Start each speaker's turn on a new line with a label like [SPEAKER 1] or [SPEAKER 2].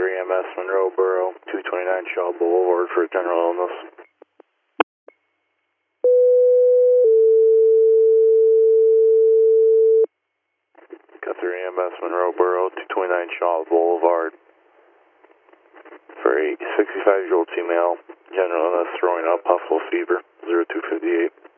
[SPEAKER 1] 3 EMS Monroe Borough, 229 Shaw Boulevard for general illness. Guthrie EMS Monroe Borough, 229 Shaw Boulevard for a 65-year-old female, general illness, throwing up, possible fever, 0258.